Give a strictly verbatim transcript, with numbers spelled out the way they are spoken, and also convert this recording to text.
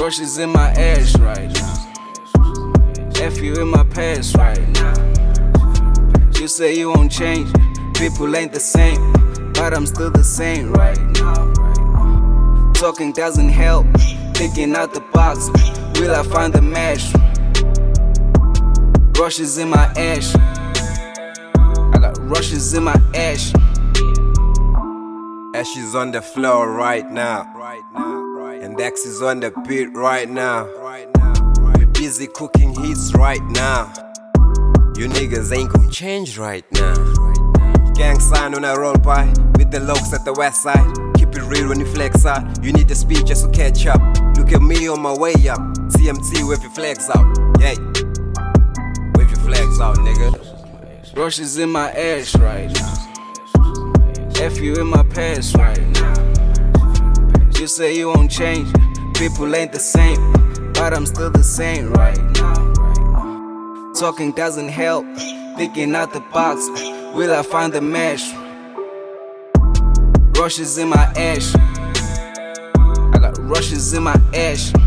Rushes in my ass right now. F you in my past right now. You say you won't change, people ain't the same, but I'm still the same right now. Talking doesn't help, thinking out the box, will I find the match? Rushes in my ash, I got rushes in my ash. Ash is on the floor right now, and X is on the beat right now. We busy cooking hits right now. You niggas ain't gon' change right now. Gang sign on a roll by with the locks at the west side. Keep it real when you flex out. You need the speed just to catch up. Look at me on my way up. C M T wave your flags out. Yay, wave your flags out, nigga. Rushes in my ass right now. F you in my past right now. You say you won't change, people ain't the same, but I'm still the same right now. Talking doesn't help, thinking out the box, will I find the match? Rushes in my ash, I got rushes in my ash.